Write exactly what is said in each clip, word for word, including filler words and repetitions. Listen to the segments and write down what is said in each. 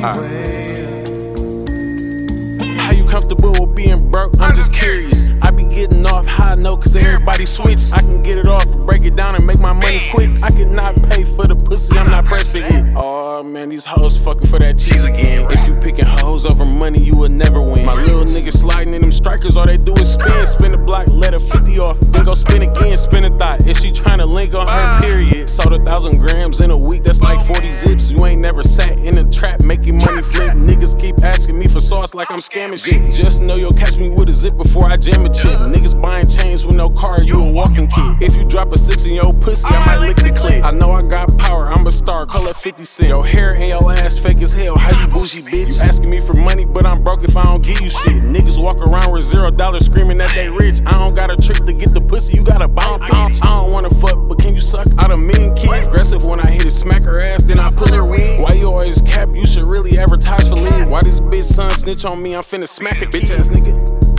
How you comfortable with being broke? I'm just curious. I be getting off high note cause everybody switch. I can get it off, break it down and make my money quick. I cannot pay for the pussy, I'm not pressed to get. Oh man, these hoes fucking for that cheese again. If you picking hoes over money, you will never win. My little niggas sliding in them strikers, all they do is spin. Spin the block, let her fifty off, then go spin again, spin a thought. If she tryna link on her period, sold a thousand grams in a week, that's like forty zips. You ain't never sat in a trap making money flip. Niggas keep asking me for sauce like I'm scamming shit. Just know you'll catch me with a zip before I jam a chip. Niggas buying chains with no car, you a walking kid. If you drop a six in your pussy, I might lick the clip. I know I got power, I'm a star, call it fifty cent. Your hair and your ass fake as hell, how you bougie bitch? You asking me for money, but I'm broke if I don't give you shit. Niggas walk around with zero dollars screaming that they rich. I don't got a trick to get the pussy, you gotta buy it, bitch. I don't wanna fuck, but can you suck out a million kids? Aggressive when I hit it, smack her ass, then I pull her wig. Why you always cap? You should really advertise for lead. Why this bitch son snitch on me? I'm finna smack a bitch ass nigga.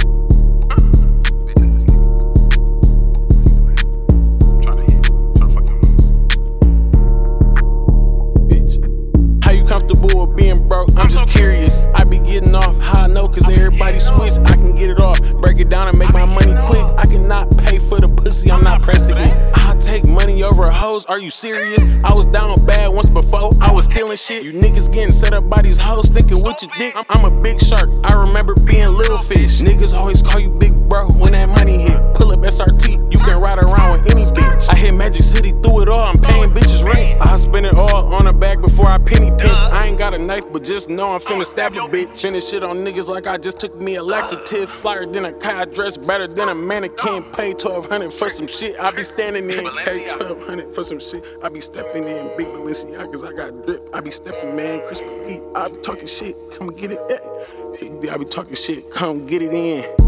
Comfortable with being broke, I'm just curious. I be getting off high note cause everybody switch. I can get it off, break it down and make my money quick. I cannot pay for the pussy, I'm not pressed to get. I take money over hoes, are you serious? I was down bad once before, I was stealing shit. You niggas getting set up by these hoes thinking with your dick. I'm a big shark, I remember being little fish. Niggas always call you big bro when that money hit. Pull up S R T, you can ride around with any bitch. I hit Magic City through it all, I'm paying bitches rent. I spend it all on a bag before I penny pinch. I ain't got a knife, but just know I'm finna stab a bitch. Finish shit on niggas like I just took me a laxative. Flyer than a car, dress better than a mannequin. Pay twelve hundred for some shit, I be standing in. Pay twelve hundred for some shit, I be stepping in. Big Balenciagas, I got drip, I be stepping, man. Crispy, I be talking shit, come get it, eh. I be talking shit, come get it in.